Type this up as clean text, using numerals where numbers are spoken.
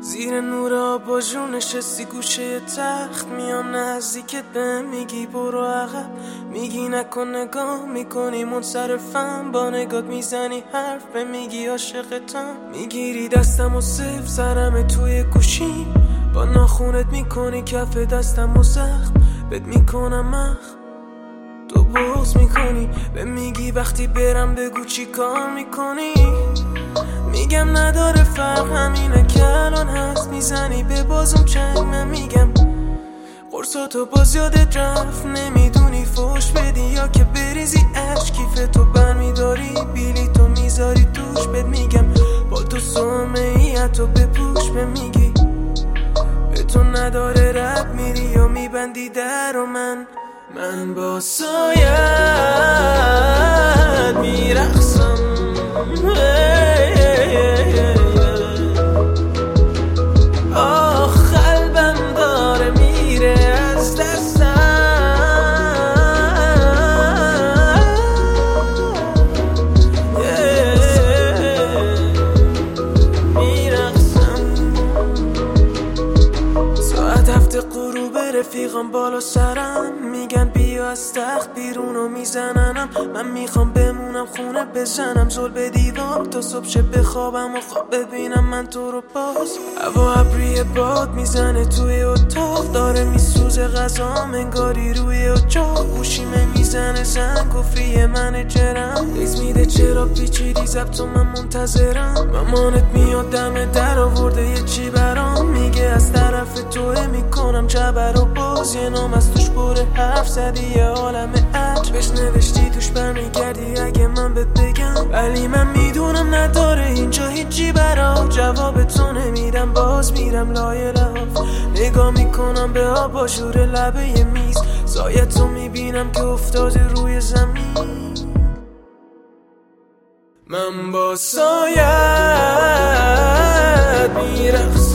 زیر نور آباژور نشستی گوشه تخت، میام نزدیکت به میگی برو عقب، میگی نکن نگاه میکنی منصرفم، با نگات میزنی حرف به میگی عاشقتم، میگیری دستم و صف سرم توی گوشیم، با ناخونت میکنی کف دستم و زخم بهت میکنم مخ، تو بغض میکنی به میگی وقتی برم بگو چی کار میکنی، میگم نداره فرق همینه که الان هست، میزنی به بازم چنگ، من میگم قرصاتو باز یادت رفت، نمیدونی فوش بدی یا که بریزی عشق، کیف تو برمیداری بیلی تو میذاری توش، بهت میگم با تو سرمه ای حتی بپوش، به میگی به تو نداره رب، میری یا میبندی در و من با سایت میرقصم، آخ قلبم داره میره از دستم، میرقصم. ساعت 7 غروب رفیقم بالا سرم، میگن بیا از تخت بیرون و میزننم، من میخوام بمونم خونه بزنم زل به دیوار تا صبح شه بخوابم و خواب ببینم من تو رو باز، هوا ابری باد میزنه توی اتاق، داره میسوزه غذام انگاری روی اجاق، گوشیمه میزنه زنگ گفری منیجرم، تکس میده چرا پیچیدی ضبط و من منتظرم، مامانت میاد دم در آورده یه چی برام، میگه از طرف توه میکنم جبر و باز، یه نام از توش بره حرف زدی یه عالم عجب، بهش نوشتی توش برمیگردی اگه من بهت بگم، ولی من میدونم نداره اینجا هیچی برام، جواب تو نمیدم باز میرم لای لحاف، نگاه میکنم به آباژور لبه ی میز، سایت تو میبینم که افتاده روی زمین، من با سایت میرقصم.